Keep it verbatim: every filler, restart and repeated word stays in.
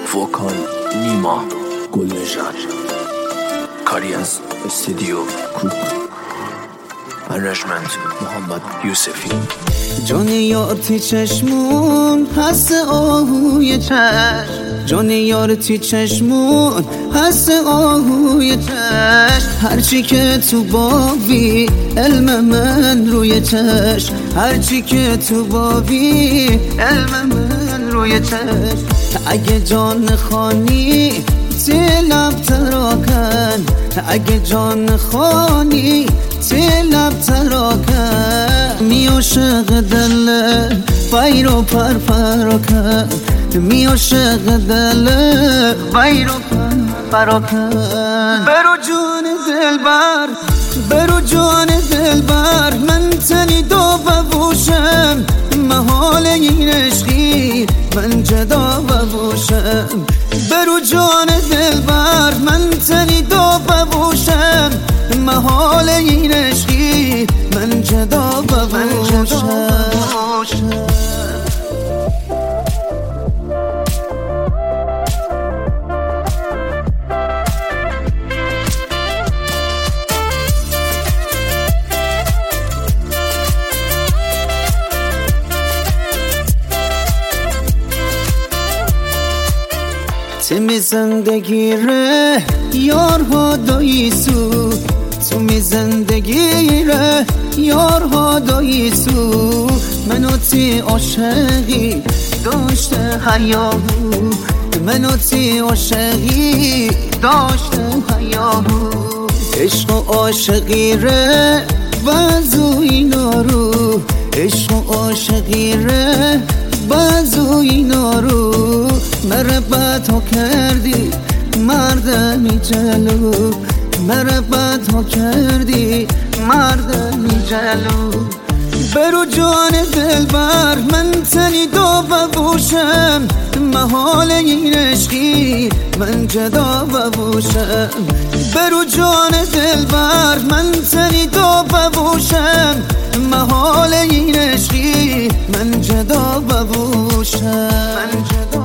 وکال نیما گلنژاد، کاری از استودیو کوک، منیجمنت محمد یوسفی. جان یار تی چشمون هست آهوی چشم، جان یار تی چشمون هست آهوی چشم. هرچی که تو بابی علم من روی چشم، هرچی که تو بابی علم من روی چشم. اگه جان خانی تی لب تراکن، اگه جان خانی تی لب تراکن. می عاشق دل بیر و پر پراکن، می عاشق دل بیر و پر پراکن. برو جان دلبر، برو جان دلبر، من تنی دو ببوشم محال این عشقی من جدا ببوشم. برو جان دلبر، من تنی دو ببوشم محال این عشقی من جدا ببوشم. تو می زندگی ره یارها داییسو، تو می زندگی ره یارها داییسو. منو تی عاشقی داشته حیاهو، منو تی عاشقی داشته حیاهو. عشق و عاشقی ره بازو اینا رو، عشق و عاشقی ره بازو اینا رو. مربت ها کردی مردمی جلو، مربت ها کردی مردمی جلو. برو جان دلبر، من تنی دو ببوشم محال این عشقی من جدا ببوشم. برو جان دلبر، من تنی دو ببوشم محال این عشقی من جدا ببوشم. من جدا